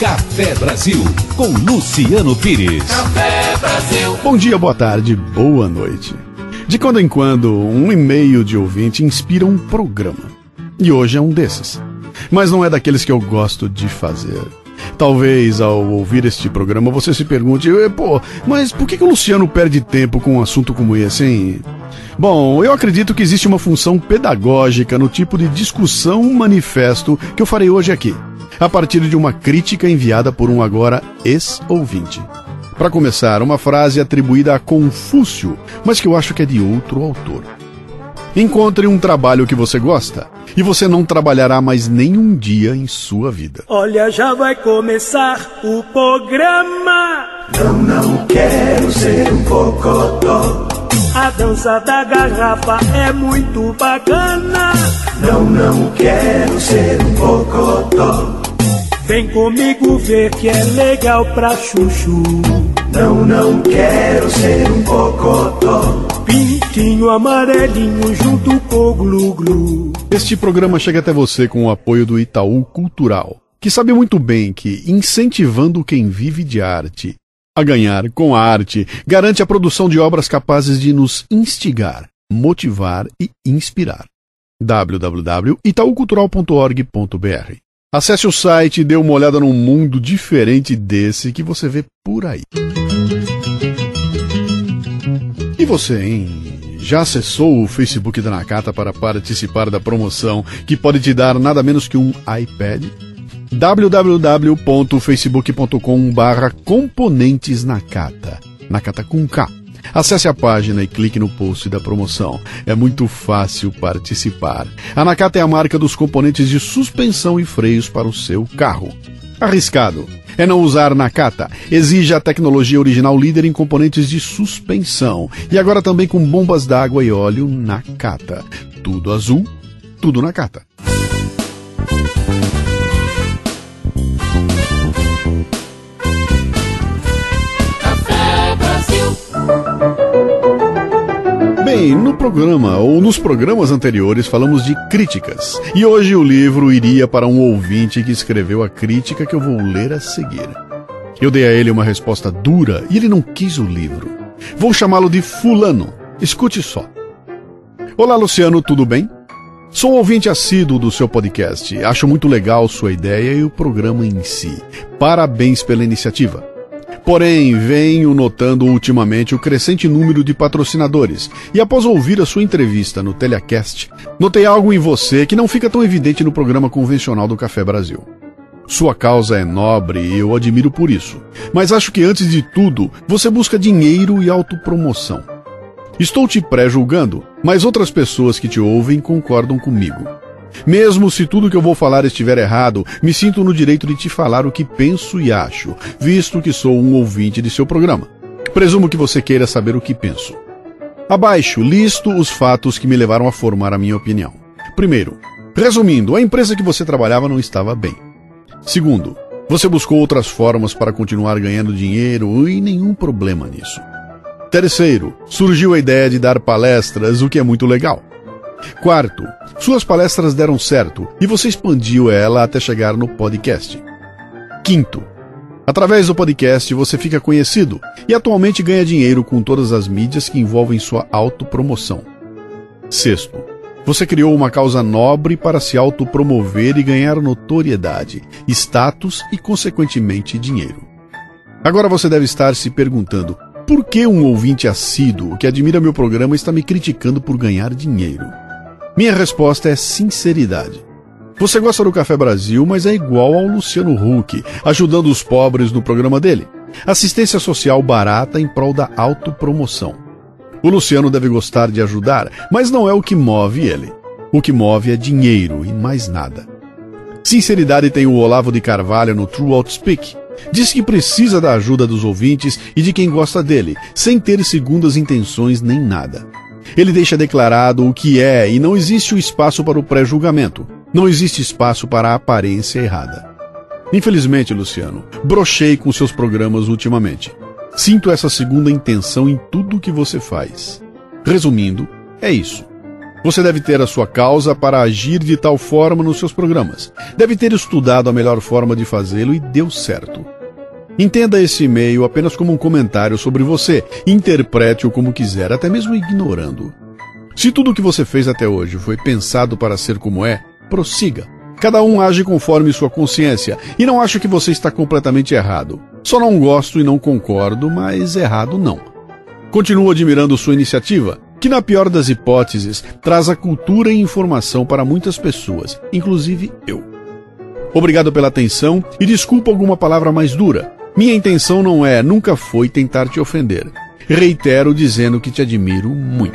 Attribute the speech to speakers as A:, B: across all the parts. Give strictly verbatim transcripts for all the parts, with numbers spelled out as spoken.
A: Café Brasil, com Luciano Pires.
B: Café Brasil.
C: Bom dia, boa tarde, boa noite. De quando em quando, um e-mail de ouvinte inspira um programa. E hoje é um desses. Mas não é daqueles que eu gosto de fazer. Talvez, ao ouvir este programa, você se pergunte, pô, mas por que, que o Luciano perde tempo com um assunto como esse, hein? Bom, eu acredito que existe uma função pedagógica no tipo de discussão manifesto que eu farei hoje aqui, a partir de uma crítica enviada por um agora ex-ouvinte. Para começar, uma frase atribuída a Confúcio, mas que eu acho que é de outro autor. Encontre um trabalho que você gosta e você não trabalhará mais nenhum dia em sua vida.
D: Olha, já vai começar o programa.
E: Não, não quero ser um cocotó.
D: A dança da garrafa é muito bacana.
E: Não, não quero ser um cocotó.
D: Vem comigo ver que é legal pra chuchu.
E: Não, não quero ser um cocotó.
D: Pintinho amarelinho junto com o glu-glu.
C: Este programa chega até você com o apoio do Itaú Cultural, que sabe muito bem que, incentivando quem vive de arte a ganhar com a arte, garante a produção de obras capazes de nos instigar, motivar e inspirar. w w w ponto itaú cultural ponto org ponto b r. Acesse o site e dê uma olhada num mundo diferente desse que você vê por aí. E você, hein? Já acessou o Facebook da Nakata para participar da promoção que pode te dar nada menos que um iPad? w w w ponto facebook ponto com barra componentes Nakata. Nakata com K. Acesse a página e clique no post da promoção. É muito fácil participar. A Nakata é a marca dos componentes de suspensão e freios para o seu carro. Arriscado é não usar Nakata. Exige a tecnologia original líder em componentes de suspensão. E agora também com bombas d'água e óleo Nakata. Tudo azul, tudo Nakata. Bem, no programa ou nos programas anteriores falamos de críticas. E hoje o livro iria para um ouvinte que escreveu a crítica que eu vou ler a seguir. Eu dei a ele uma resposta dura e ele não quis o livro. Vou chamá-lo de Fulano. Escute só. Olá, Luciano, tudo bem? Sou um ouvinte assíduo do seu podcast. Acho muito legal sua ideia e o programa em si. Parabéns pela iniciativa. Porém, venho notando ultimamente o crescente número de patrocinadores, e após ouvir a sua entrevista no Telecast, notei algo em você que não fica tão evidente no programa convencional do Café Brasil. Sua causa é nobre e eu admiro por isso, mas acho que antes de tudo, você busca dinheiro e autopromoção. Estou te pré-julgando, mas outras pessoas que te ouvem concordam comigo. Mesmo se tudo que eu vou falar estiver errado, me sinto no direito de te falar o que penso e acho, visto que sou um ouvinte de seu programa. Presumo que você queira saber o que penso. Abaixo, listo os fatos que me levaram a formar a minha opinião. Primeiro, resumindo, a empresa que você trabalhava não estava bem. Segundo, você buscou outras formas para continuar ganhando dinheiro e nenhum problema nisso. Terceiro, surgiu a ideia de dar palestras, o que é muito legal. Quarto, suas palestras deram certo e você expandiu ela até chegar no podcast. Quinto, através do podcast você fica conhecido e atualmente ganha dinheiro com todas as mídias que envolvem sua autopromoção. Sexto, você criou uma causa nobre para se autopromover e ganhar notoriedade, status e, consequentemente, dinheiro. Agora você deve estar se perguntando, por que um ouvinte assíduo que admira meu programa está me criticando por ganhar dinheiro? Minha resposta é sinceridade. Você gosta do Café Brasil, mas é igual ao Luciano Huck, ajudando os pobres no programa dele. Assistência social barata em prol da autopromoção. O Luciano deve gostar de ajudar, mas não é o que move ele. O que move é dinheiro e mais nada. Sinceridade tem o Olavo de Carvalho no True Outspeak. Diz que precisa da ajuda dos ouvintes e de quem gosta dele, sem ter segundas intenções nem nada. Ele deixa declarado o que é e não existe o espaço para o pré-julgamento. Não existe espaço para a aparência errada. Infelizmente, Luciano, brochei com seus programas ultimamente. Sinto essa segunda intenção em tudo que você faz. Resumindo, é isso. Você deve ter a sua causa para agir de tal forma nos seus programas. Deve ter estudado a melhor forma de fazê-lo e deu certo. Entenda esse e-mail apenas como um comentário sobre você. Interprete-o como quiser, até mesmo ignorando. Se tudo o que você fez até hoje foi pensado para ser como é, prossiga. Cada um age conforme sua consciência, e não acho que você está completamente errado. Só não gosto e não concordo, mas errado não. Continuo admirando sua iniciativa, que na pior das hipóteses, traz a cultura e informação para muitas pessoas, inclusive eu. Obrigado pela atenção e desculpa alguma palavra mais dura. Minha intenção não é, nunca foi tentar te ofender. Reitero dizendo que te admiro muito.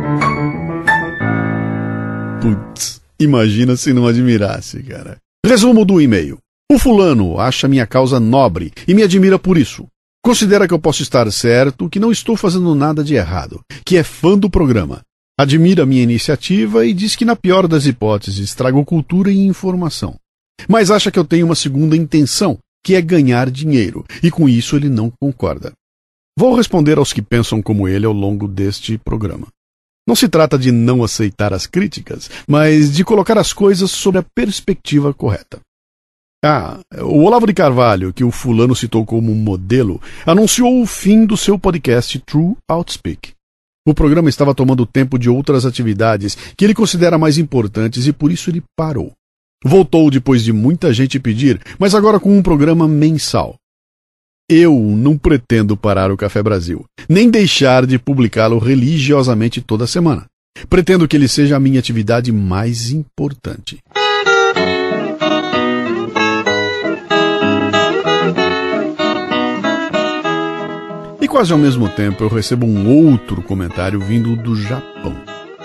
C: Putz, imagina se não admirasse, cara. Resumo do e-mail. O fulano acha minha causa nobre e me admira por isso. Considera que eu posso estar certo, que não estou fazendo nada de errado, que é fã do programa. Admira minha iniciativa e diz que na pior das hipóteses trago cultura e informação. Mas acha que eu tenho uma segunda intenção, que é ganhar dinheiro, e com isso ele não concorda. Vou responder aos que pensam como ele ao longo deste programa. Não se trata de não aceitar as críticas, mas de colocar as coisas sob a perspectiva correta. Ah, o Olavo de Carvalho, que o fulano citou como modelo, anunciou o fim do seu podcast True Outspeak. O programa estava tomando tempo de outras atividades que ele considera mais importantes e por isso ele parou. Voltou depois de muita gente pedir, mas agora com um programa mensal. Eu não pretendo parar o Café Brasil, nem deixar de publicá-lo religiosamente toda semana. Pretendo que ele seja a minha atividade mais importante. E quase ao mesmo tempo eu recebo um outro comentário vindo do Japão.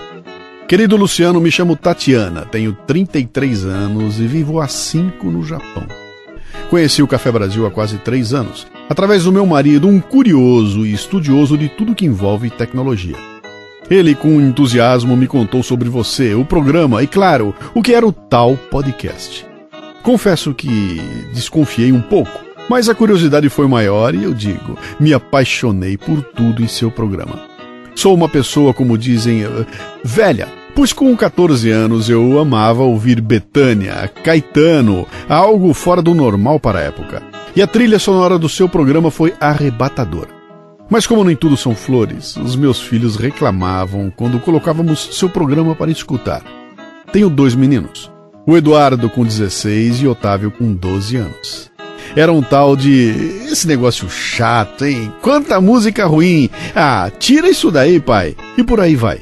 C: Querido Luciano, me chamo Tatiana, tenho trinta e três anos e vivo há cinco no Japão. Conheci o Café Brasil há quase três anos, através do meu marido, um curioso e estudioso de tudo que envolve tecnologia. Ele, com entusiasmo, me contou sobre você, o programa e, claro, o que era o tal podcast. Confesso que desconfiei um pouco, mas a curiosidade foi maior e eu digo, me apaixonei por tudo em seu programa. Sou uma pessoa, como dizem, velha, pois com quatorze anos eu amava ouvir Bethânia, Caetano, algo fora do normal para a época. E a trilha sonora do seu programa foi arrebatadora. Mas como nem tudo são flores, os meus filhos reclamavam quando colocávamos seu programa para escutar. Tenho dois meninos, o Eduardo com dezesseis e Otávio com doze anos. Era um tal de... esse negócio chato, hein? Quanta música ruim! Ah, tira isso daí, pai! E por aí vai.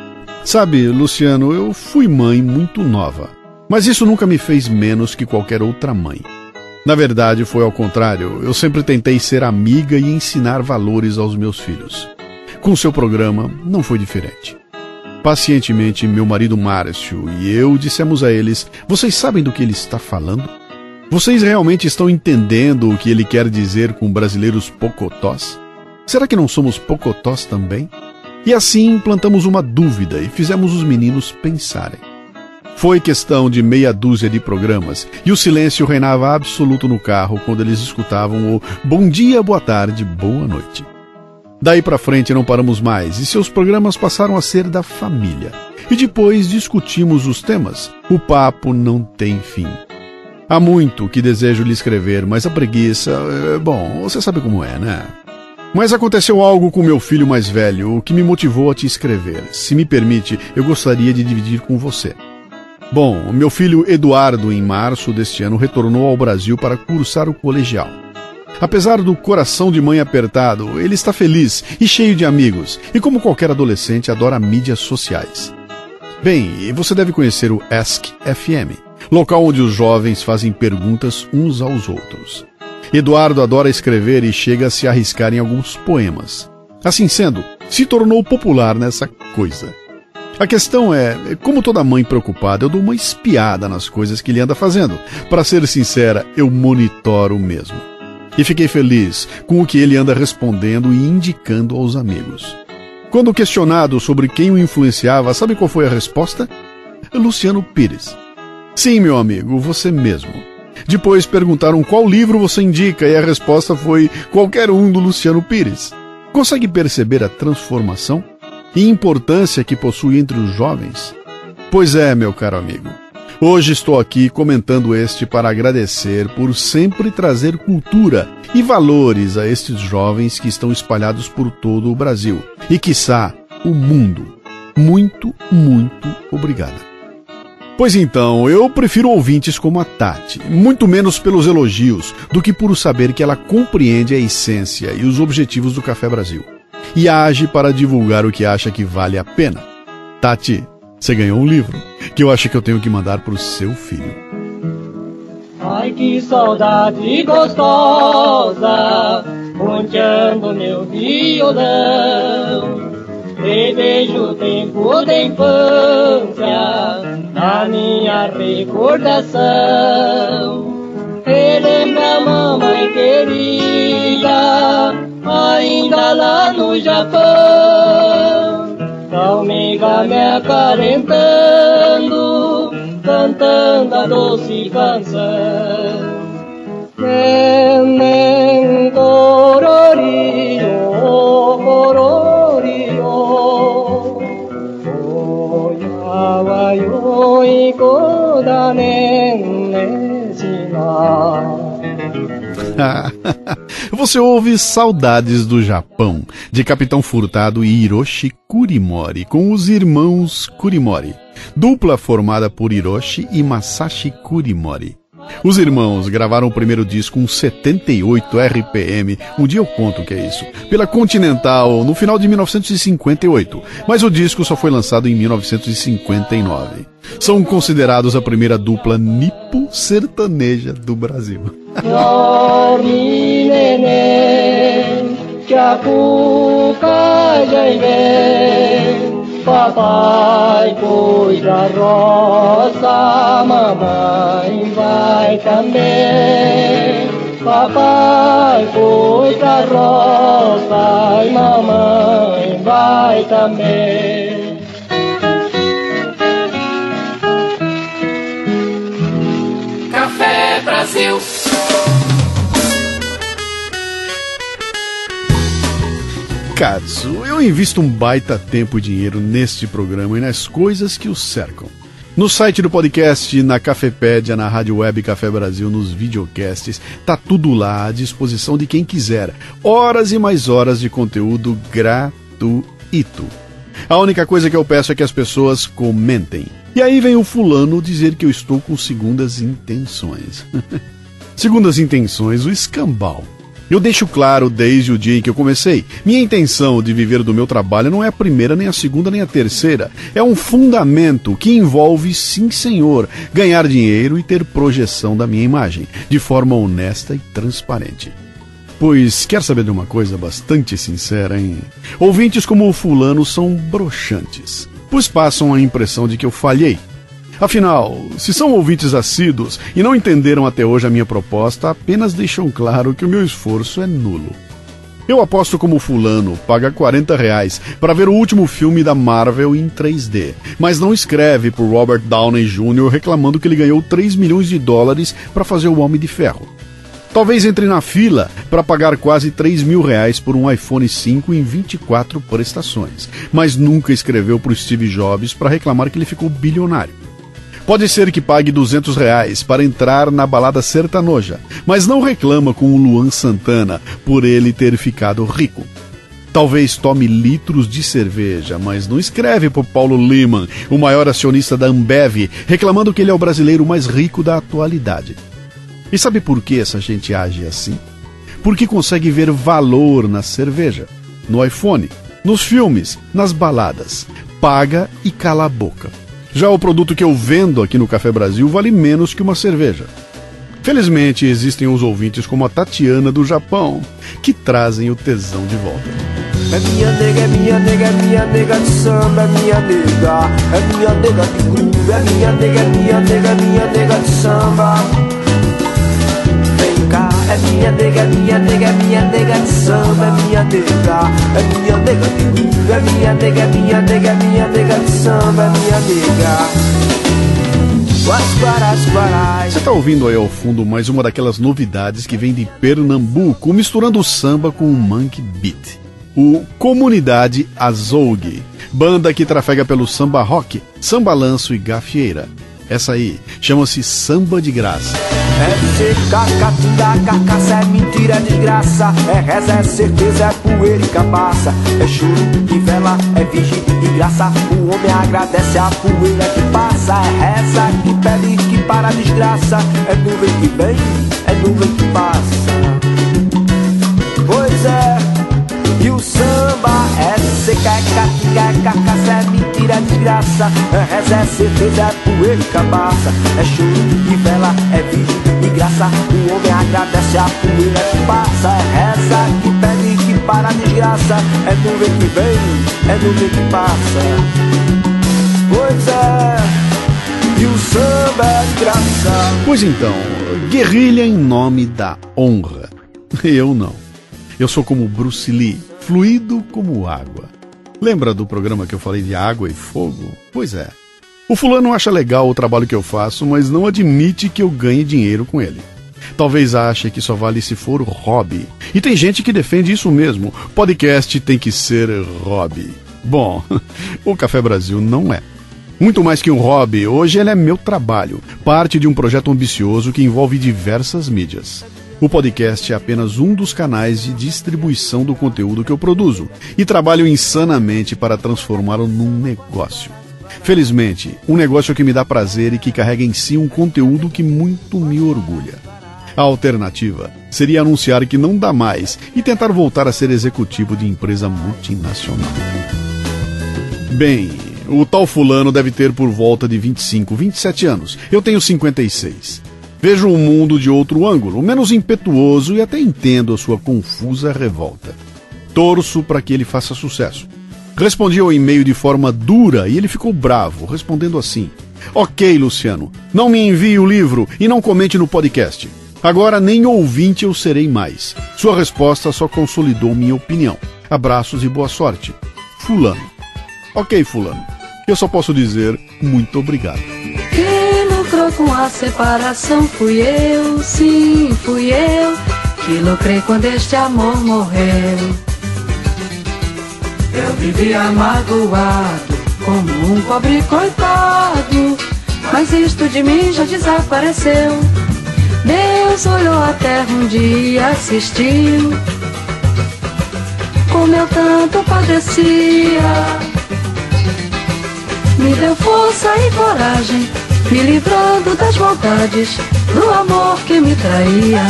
C: Sabe, Luciano, eu fui mãe muito nova, mas isso nunca me fez menos que qualquer outra mãe. Na verdade, foi ao contrário, eu sempre tentei ser amiga e ensinar valores aos meus filhos. Com seu programa, não foi diferente. Pacientemente, meu marido Márcio e eu dissemos a eles, vocês sabem do que ele está falando? Vocês realmente estão entendendo o que ele quer dizer com brasileiros pocotós? Será que não somos pocotós também? E assim plantamos uma dúvida e fizemos os meninos pensarem. Foi questão de meia dúzia de programas e o silêncio reinava absoluto no carro quando eles escutavam o bom dia, boa tarde, boa noite. Daí pra frente não paramos mais e seus programas passaram a ser da família. E depois discutimos os temas. O papo não tem fim. Há muito que desejo lhe escrever, mas a preguiça... Bom, você sabe como é, né? Mas aconteceu algo com meu filho mais velho, o que me motivou a te escrever. Se me permite, eu gostaria de dividir com você. Bom, meu filho Eduardo, em março deste ano, retornou ao Brasil para cursar o colegial. Apesar do coração de mãe apertado, ele está feliz e cheio de amigos, e como qualquer adolescente, adora mídias sociais. Bem, você deve conhecer o Ask F M, local onde os jovens fazem perguntas uns aos outros. Eduardo adora escrever e chega a se arriscar em alguns poemas. Assim sendo, se tornou popular nessa coisa. A questão é, como toda mãe preocupada, eu dou uma espiada nas coisas que ele anda fazendo. Para ser sincera, eu monitoro mesmo. E fiquei feliz com o que ele anda respondendo e indicando aos amigos. Quando questionado sobre quem o influenciava, sabe qual foi a resposta? Luciano Pires. Sim, meu amigo, você mesmo. Depois perguntaram qual livro você indica e a resposta foi qualquer um do Luciano Pires. Consegue perceber a transformação? e importância que possui entre os jovens? Pois é, meu caro amigo. Hoje estou aqui comentando este para agradecer por sempre trazer cultura e valores a estes jovens que estão espalhados por todo o Brasil e, quiçá, o mundo. Muito, muito obrigado. Pois então, eu prefiro ouvintes como a Tati, muito menos pelos elogios do que por saber que ela compreende a essência e os objetivos do Café Brasil e age para divulgar o que acha que vale a pena. Tati, você ganhou um livro que eu acho que eu tenho que mandar para o seu filho.
B: Ai, que saudade gostosa, ponteando meu violão. Revejo o tempo da infância, da minha recordação. Relembra a mamãe querida, ainda lá no Japão. Calmega me acalentando, cantando a doce canção. Neném cororio, cororio, oyawa yoiko da nenê shina.
C: Você ouve Saudades do Japão, de Capitão Furtado e Hiroshi Kurimori, com os irmãos Kurimori, dupla formada por Hiroshi e Masashi Kurimori. Os irmãos gravaram o primeiro disco com setenta e oito R P M, um dia eu conto o que é isso, pela Continental no final de mil novecentos e cinquenta e oito, mas o disco só foi lançado em mil novecentos e cinquenta e nove. São considerados a primeira dupla nipo-sertaneja do Brasil.
B: Dorme, neném, que a cuca já vem. Papai pôs a roça, mamãe vai também. Papai pôs a roça e mamãe vai também.
F: Café Brasil.
C: Katsu, eu invisto um baita tempo e dinheiro neste programa e nas coisas que o cercam. No site do podcast, na Cafépédia, na Rádio Web Café Brasil, nos videocasts, tá tudo lá à disposição de quem quiser. Horas e mais horas de conteúdo gratuito. A única coisa que eu peço é que as pessoas comentem. E aí vem o fulano dizer que eu estou com segundas intenções. Segundas intenções, o escambau. Eu deixo claro desde o dia em que eu comecei, minha intenção de viver do meu trabalho não é a primeira, nem a segunda, nem a terceira. É um fundamento que envolve, sim senhor, ganhar dinheiro e ter projeção da minha imagem, de forma honesta e transparente. Pois, quer saber de uma coisa bastante sincera, hein? Ouvintes como o fulano são broxantes, pois passam a impressão de que eu falhei. Afinal, se são ouvintes assíduos e não entenderam até hoje a minha proposta, apenas deixam claro que o meu esforço é nulo. Eu aposto como fulano paga quarenta reais para ver o último filme da Marvel em três D, mas não escreve por Robert Downey Júnior reclamando que ele ganhou três milhões de dólares para fazer o Homem de Ferro. Talvez entre na fila para pagar quase três mil reais por um iPhone cinco em vinte e quatro prestações, mas nunca escreveu para o Steve Jobs para reclamar que ele ficou bilionário. Pode ser que pague duzentos reais para entrar na balada sertanoja, mas não reclama com o Luan Santana por ele ter ficado rico. Talvez tome litros de cerveja, mas não escreve por Paulo Lehmann, o maior acionista da Ambev, reclamando que ele é o brasileiro mais rico da atualidade. E sabe por que essa gente age assim? Porque consegue ver valor na cerveja, no iPhone, nos filmes, nas baladas. Paga e cala a boca. Já o produto que eu vendo aqui no Café Brasil vale menos que uma cerveja. Felizmente existem os ouvintes como a Tatiana do Japão, que trazem o tesão de volta.
E: É minha nega, é minha nega, é minha nega de samba, é minha nega, é minha nega de groove, é minha nega, é minha nega, é minha nega de samba. Vem cá, é minha nega, é minha nega, é minha nega de samba, é minha nega, é minha nega de groove, é minha nega, é minha nega, é minha nega de samba, é minha nega.
C: Você está ouvindo aí ao fundo mais uma daquelas novidades que vem de Pernambuco, misturando o samba com o monkey beat. o Comunidade Azougue, banda que trafega pelo samba rock, samba lanço e gafieira. Essa aí chama-se Samba de Graça.
E: É seca, catinga, carcaça, é mentira, é desgraça. É reza, é certeza, é poeira e cabaça. É choro que vela, é virgem e graça. O homem agradece a poeira que passa. É reza que pede que para a desgraça. É nuvem que vem, é nuvem que passa. Pois é. E o samba é seca, é catinga, é carcaça, é mentira, é desgraça. É reza, é certeza, é poeira e cabaça. É choro e vela, é virgem e graça. O homem agradece a poeira que passa. É reza que pede que para a desgraça. É nuvem que vem, é nuvem que passa. Pois é, e o samba é de graça.
C: Pois então, guerrilha em nome da honra. Eu não. Eu sou como Bruce Lee, fluido como água. Lembra do programa que eu falei de água e fogo? Pois é. O fulano acha legal o trabalho que eu faço, mas não admite que eu ganhe dinheiro com ele. Talvez ache que só vale se for hobby. E tem gente que defende isso mesmo. Podcast tem que ser hobby. Bom, o Café Brasil não é. Muito mais que um hobby, hoje ele é meu trabalho. Parte de um projeto ambicioso que envolve diversas mídias. O podcast é apenas um dos canais de distribuição do conteúdo que eu produzo e trabalho insanamente para transformá-lo num negócio. Felizmente, um negócio que me dá prazer e que carrega em si um conteúdo que muito me orgulha. A alternativa seria anunciar que não dá mais e tentar voltar a ser executivo de empresa multinacional. Bem, o tal fulano deve ter por volta de vinte e cinco, vinte e sete anos. Eu tenho cinquenta e seis. Vejo o mundo de outro ângulo, menos impetuoso e até entendo a sua confusa revolta. Torço para que ele faça sucesso. Respondi ao e-mail de forma dura e ele ficou bravo, respondendo assim: Ok, Luciano, não me envie o livro e não comente no podcast. Agora nem ouvinte eu serei mais. Sua resposta só consolidou minha opinião. Abraços e boa sorte. Fulano. Ok, fulano. Eu só posso dizer muito obrigado.
F: Quem lucrou com a separação fui eu, sim, fui eu, que lucrei quando este amor morreu. Eu vivia magoado, como um pobre coitado, mas isto de mim já desapareceu. Deus olhou a terra um dia e assistiu como eu tanto padecia. Me deu força e coragem, me livrando das vontades do amor que me traía.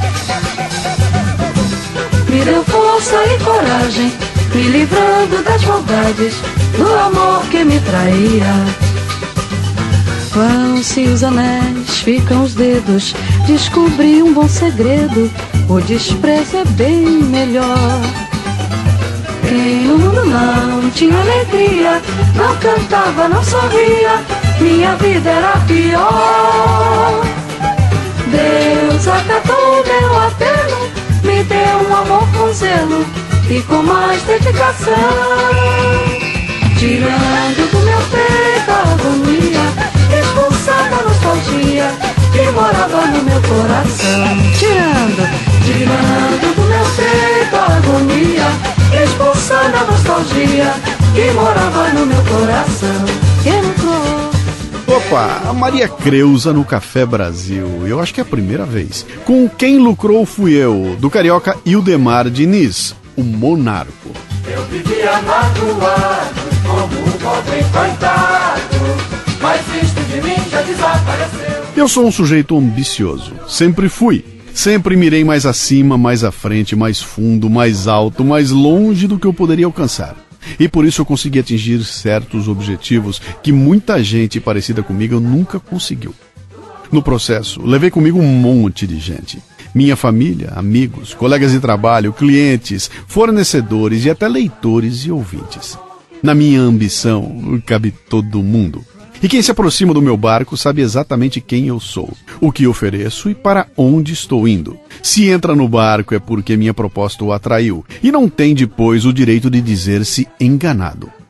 F: Me deu força e coragem, me livrando das vontades do amor que me traía. Vão-se os anéis, ficam os dedos, descobri um bom segredo, o desprezo é bem melhor. Quem no mundo não tinha alegria, não cantava, não sorria, minha vida era pior. Deus acatou meu apelo, me deu um amor com zelo e com mais dedicação. Tirando do meu peito a agonia, expulsando a nostalgia que morava no meu coração. Tirando, tirando do meu peito a agonia, expulsando a nostalgia que morava no meu coração. Quem lucrou?
C: Opa, a Maria Creuza no Café Brasil. Eu acho que é a primeira vez. Com Quem Lucrou Fui Eu, do carioca Ildemar Diniz, o Monarco.
E: Eu vivia magoado, como um pobre coitado, mas isto de mim já desapareceu.
C: Eu sou um sujeito ambicioso, sempre fui. Sempre mirei mais acima, mais à frente, mais fundo, mais alto, mais longe do que eu poderia alcançar. E por isso eu consegui atingir certos objetivos que muita gente parecida comigo nunca conseguiu. No processo, levei comigo um monte de gente. Minha família, amigos, colegas de trabalho, clientes, fornecedores e até leitores e ouvintes. Na minha ambição, cabe todo mundo. E quem se aproxima do meu barco sabe exatamente quem eu sou, o que ofereço e para onde estou indo. Se entra no barco é porque minha proposta o atraiu e não tem depois o direito de dizer-se enganado.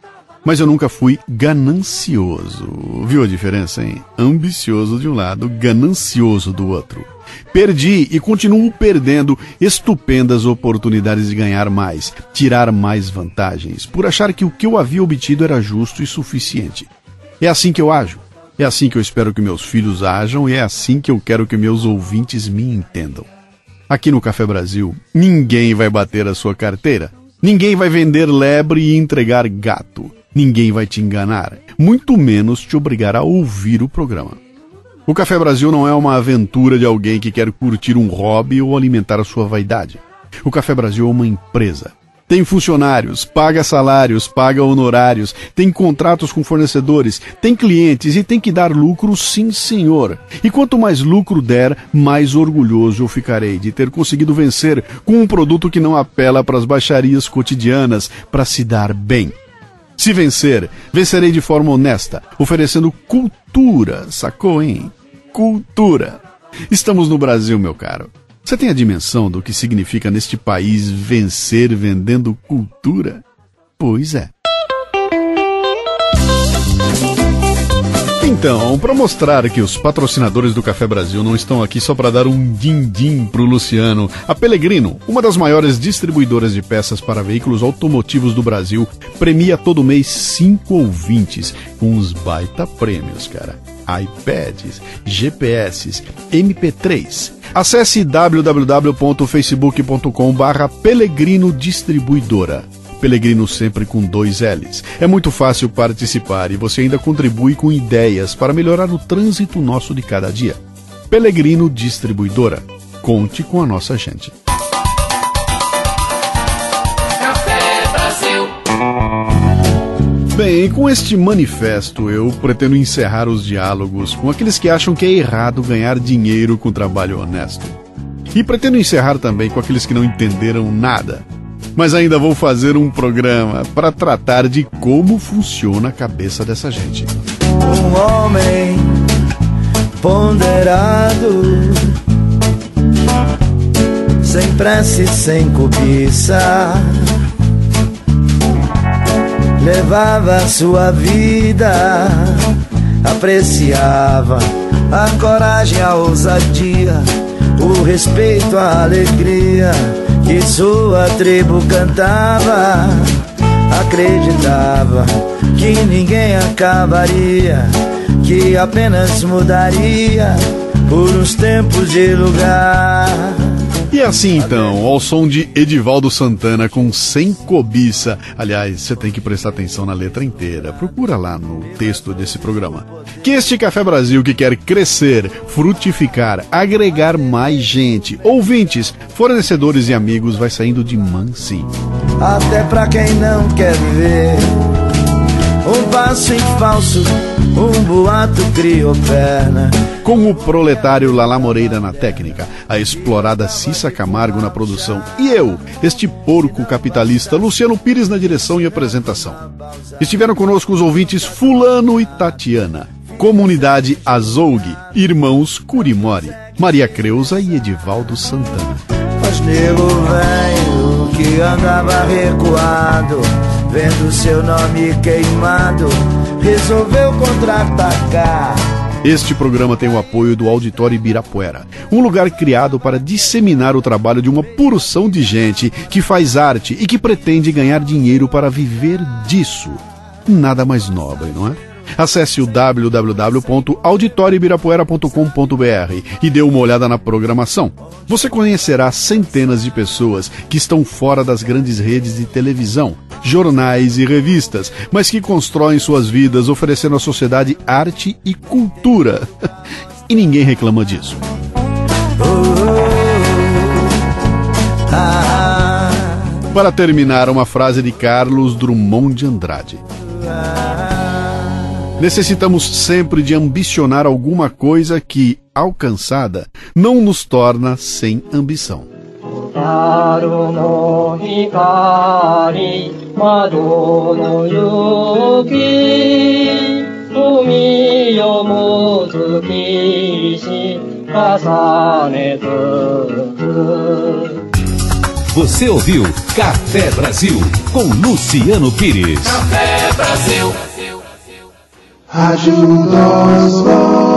C: mas eu nunca fui ganancioso. Viu a diferença, hein? Ambicioso de um lado, ganancioso do outro. Perdi e continuo perdendo estupendas oportunidades de ganhar mais, tirar mais vantagens, por achar que o que eu havia obtido era justo e suficiente. É assim que eu ajo, é assim que eu espero que meus filhos ajam e é assim que eu quero que meus ouvintes me entendam. Aqui no Café Brasil, ninguém vai bater a sua carteira, ninguém vai vender lebre e entregar gato, ninguém vai te enganar, muito menos te obrigar a ouvir o programa. O Café Brasil não é uma aventura de alguém que quer curtir um hobby ou alimentar a sua vaidade. O Café Brasil é uma empresa. Tem funcionários, paga salários, paga honorários, tem contratos com fornecedores, tem clientes e tem que dar lucro, sim senhor. E quanto mais lucro der, mais orgulhoso eu ficarei de ter conseguido vencer com um produto que não apela para as baixarias cotidianas, para se dar bem. Se vencer, vencerei de forma honesta, oferecendo cultura, sacou, hein? Cultura. Estamos no Brasil, meu caro. Você tem a dimensão do que significa neste país vencer vendendo cultura? Pois é. Então, para mostrar que os patrocinadores do Café Brasil não estão aqui só para dar um din-din pro Luciano, a Pelegrino, uma das maiores distribuidoras de peças para veículos automotivos do Brasil, premia todo mês cinco ouvintes com uns baita prêmios, cara. iPads, G P S, M P três. Acesse w w w ponto facebook ponto com barra Pelegrino Distribuidora. Pelegrino sempre com dois L's. É muito fácil participar e você ainda contribui com ideias para melhorar o trânsito nosso de cada dia. Pelegrino Distribuidora. Conte com a nossa gente.
G: Café Brasil.
C: Bem, com este manifesto eu pretendo encerrar os diálogos com aqueles que acham que é errado ganhar dinheiro com trabalho honesto. E pretendo encerrar também com aqueles que não entenderam nada. Mas ainda vou fazer um programa para tratar de como funciona a cabeça dessa gente.
E: Um homem ponderado, sem pressa e sem cobiça, levava sua vida, apreciava a coragem, a ousadia, o respeito, a alegria que sua tribo cantava. Acreditava que ninguém acabaria, que apenas mudaria por uns tempos de lugar.
C: E assim então, ao som de Edivaldo Santana com Sem Cobiça. Aliás, você tem que prestar atenção na letra inteira. Procura lá no texto desse programa. Que este Café Brasil que quer crescer, frutificar, agregar mais gente, ouvintes, fornecedores e amigos, vai saindo de mansinho.
E: Até pra quem não quer viver, um passo em falso, um boato criou perna.
C: Com o proletário Lala Moreira na técnica, a explorada Cissa Camargo na produção e eu, este porco capitalista Luciano Pires na direção e apresentação. Estiveram conosco os ouvintes Fulano e Tatiana, Comunidade Azougue, Irmãos Curimori, Maria Creuza e Edivaldo Santana.
E: Mas nego velho que andava recuado, vendo seu nome queimado, resolveu contra-atacar.
C: Este programa tem o apoio do Auditório Ibirapuera, um lugar criado para disseminar o trabalho de uma porção de gente que faz arte e que pretende ganhar dinheiro para viver disso. Nada mais nobre, não é? Acesse o w w w ponto auditório ibirapuera ponto com ponto b r e dê uma olhada na programação. Você conhecerá centenas de pessoas que estão fora das grandes redes de televisão, jornais e revistas, mas que constroem suas vidas oferecendo à sociedade arte e cultura. E ninguém reclama disso. Para terminar, uma frase de Carlos Drummond de Andrade. Necessitamos sempre de ambicionar alguma coisa que, alcançada, não nos torna sem ambição.
A: Você ouviu Café Brasil com Luciano Pires.
G: Café Brasil.
H: Ajuda os